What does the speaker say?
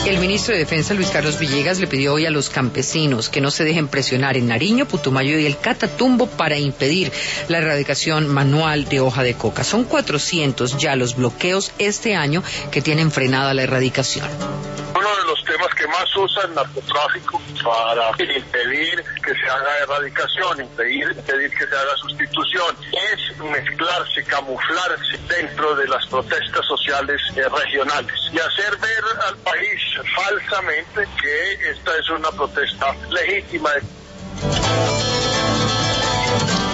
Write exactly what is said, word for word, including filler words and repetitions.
El ministro de Defensa, Luis Carlos Villegas, le pidió hoy a los campesinos que no se dejen presionar en Nariño, Putumayo y el Catatumbo para impedir la erradicación manual de hoja de coca. Son cuatrocientos ya los bloqueos este año que tienen frenada la erradicación. Uno de los temas que más usa el narcotráfico para impedir que se haga erradicación, impedir, impedir que se haga sustitución, es mezclarse, camuflarse dentro de las protestas sociales eh, regionales y hacer ver al país falsamente que esta es una protesta legítima.